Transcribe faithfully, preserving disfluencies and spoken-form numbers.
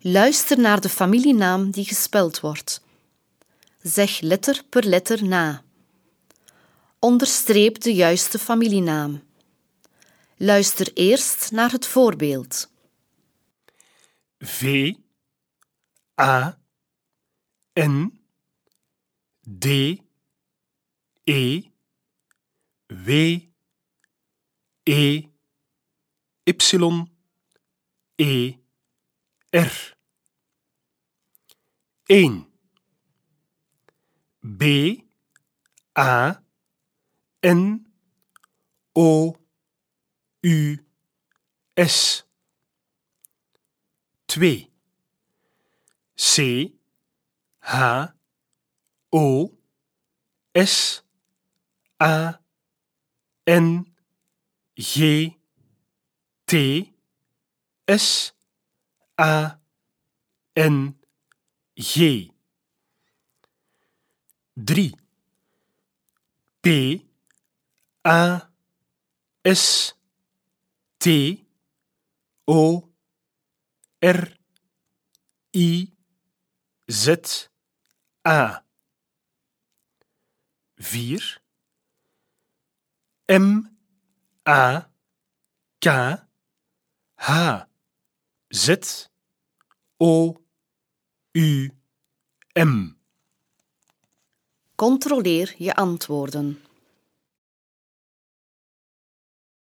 Luister naar de familienaam die gespeld wordt. Zeg letter per letter na. Onderstreep de juiste familienaam. Luister eerst naar het voorbeeld. V, A, N, D, E, W, E, Y, E, R. één. B, A, N, O, U, S. twee. C, H, O, S, A, N, G, T, S, A, N, G. drie. P, A, S, T, O, R, I, Z, A. vier. M, A, K, H, Z, O, U, M. Controleer je antwoorden.